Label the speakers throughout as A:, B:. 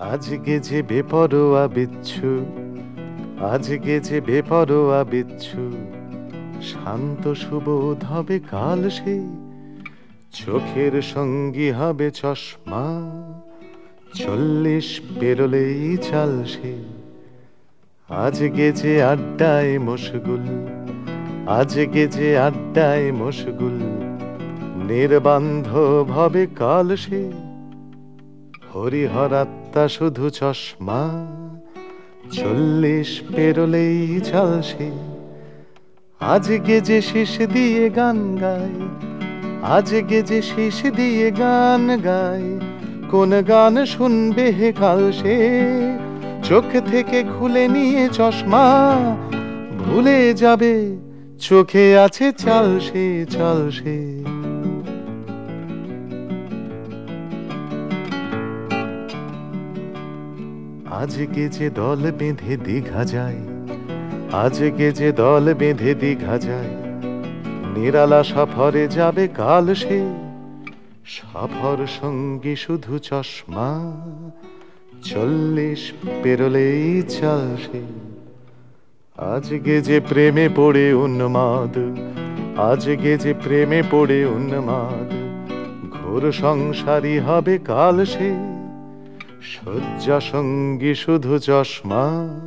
A: আজকে যে বেপরোয়া বিচ্ছু, আজকে যে বেপরোয়া বিচ্ছু, শান্ত সুবোধ হবে কাল সে, চোখের সঙ্গী হবে চশমা, 40 পেরোলেই চাল সে। আজকে যে আড্ডায় মশগুল, আজকে যে আড্ডায় মশগুল, নির্বান্ধব হবে কাল সে, হরিহরাত্মা শুধু চশমা, 40 পেরোলেই চাল সে। আজকে যে শীষ দিয়ে গান গায়, আজকে যে শীষ দিয়ে গান গায়, কোন গান শুনবে হে কাল সে, চোখ থেকে খুলে নিয়ে চশমা, ভুলে যাবে চোখে আছে চাল সে, চাল সে। আজকে যে দল বেঁধে দীঘা যায়, আজকে যে দল বেঁধে দীঘা যায়, নিরালা সফরে যাবে কাল সে, সফর সঙ্গী শুধু চশমা, 40 পেরোলেই চাল সে। আজকে যে প্রেমে পড়ে উন্মাদ, আজকে যে প্রেমে পড়ে উন্মাদ, ঘোর সংসারী হবে কাল সে, শয্যা সঙ্গী শুধু চশমা,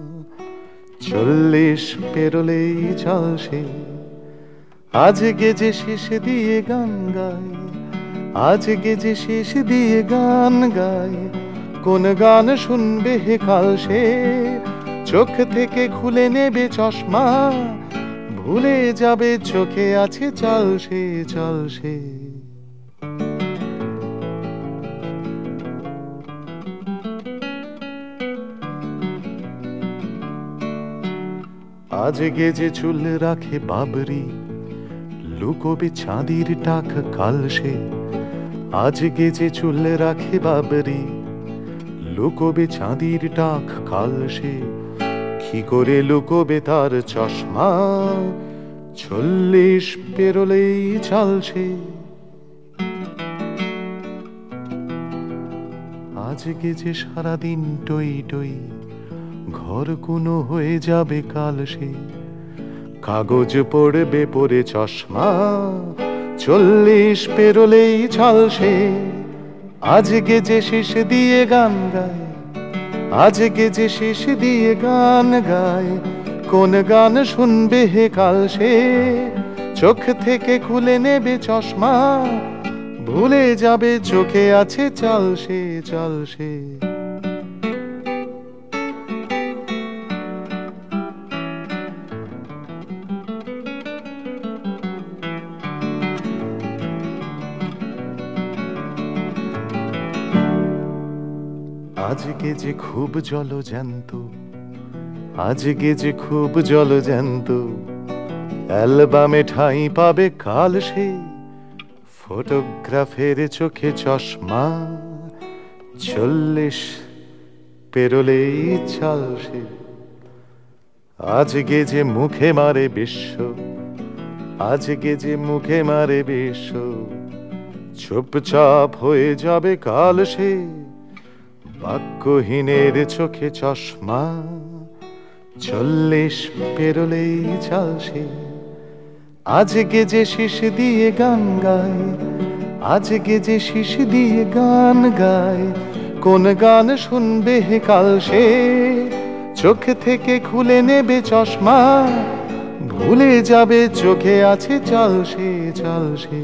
A: 40 পেরোলেই চাল সে। আজকে যে শেষ দিয়ে গান গায়, আজকে যে শেষ দিয়ে গান গায়, কোন গান শুনবে হে কাল সে, চোখ থেকে খুলে নেবে চশমা, ভুলে যাবে চোখে আছে চাল সে, চাল সে। আজকে যে চুল রাখে বাবরি, লুকোবে চাঁদির টাক কাল সে। আজকে যে চুল রাখে বাবরি, লুকোবে চাঁদির টাক কাল সে, কি করে লুকোবে তার চশমা, 40 পেরোলেই চাল সে। আজকে যে সারাদিন টই টই, ঘর কোনো হয়ে যাবে কাল সে, কাগজ পড়বে পড়ে চশমা, 40 পেরোলেই চাল সে। আজকে যে শেষ দিয়ে গান গায়, আজকে যে শেষ দিয়ে গান গায়, কোন গান শুনবে হে কাল সে, চোখ থেকে খুলে নেবে চশমা, ভুলে যাবে চোখে আছে চাল সে, চাল সে। আজকে যে খুব জলজ্যান্ত, আজকে যে খুব জলজ্যান্ত, অ্যালবামে ঠাঁই পাবে কাল সে, ফটোগ্রাফের চোখে চশমা, 40 পেরোলেই চাল সে। আজকে যে মুখে মারে বিশ্ব, আজকে যে মুখে মারে বিশ্ব, চুপচাপ হয়ে যাবে কাল সে, বাক্যহীনের চোখে চশমা, 40 পেরোলেই চাল সে। আজকে যে শীষ দিয়ে গান গায়, আজকে যে শীষ দিয়ে গান গায়, কোন গান শুনবে হে কাল সে, চোখ থেকে খুলে নেবে চশমা, ভুলে যাবে চোখে আছে চাল সে, চাল সে।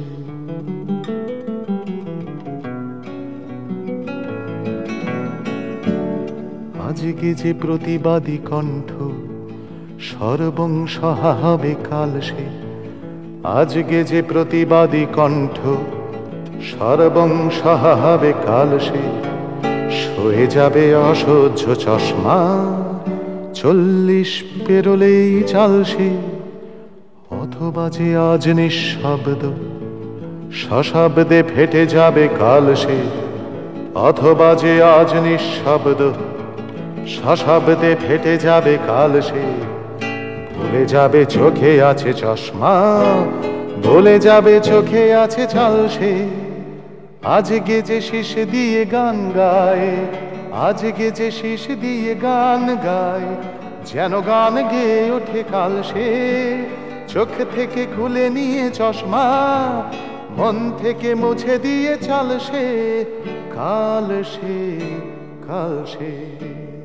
A: আজকে যে প্রতিবাদী কণ্ঠ, সর্বংসহা হবে কাল সে। আজকে যে প্রতিবাদী কণ্ঠ, সর্বংসহা হবে কাল সে, সয়ে যাবে অসহ্য চশমা, 40 পেরোলেই চাল সে। অথবা যে আজ নিঃশব্দ, সশব্দে ফেটে যাবে কাল সে, অথবা যে আজ নিঃশব্দ, সশব্দে ফেটে যাবে কাল সে, ভুলে যাবে চোখে আছে চশমা, ভুলে যাবে চোখে আছে চাল সে। আজকে যে শীষ দিয়ে গান গায়, আজ গেছে শীষ দিয়ে গান গায়, যেন গান গেয়ে ওঠে কাল সে। চোখ থেকে খুলে নিয়ে চশমা, মন থেকে মুছে দিয়ে চাল সে, কাল সে, কাল সে।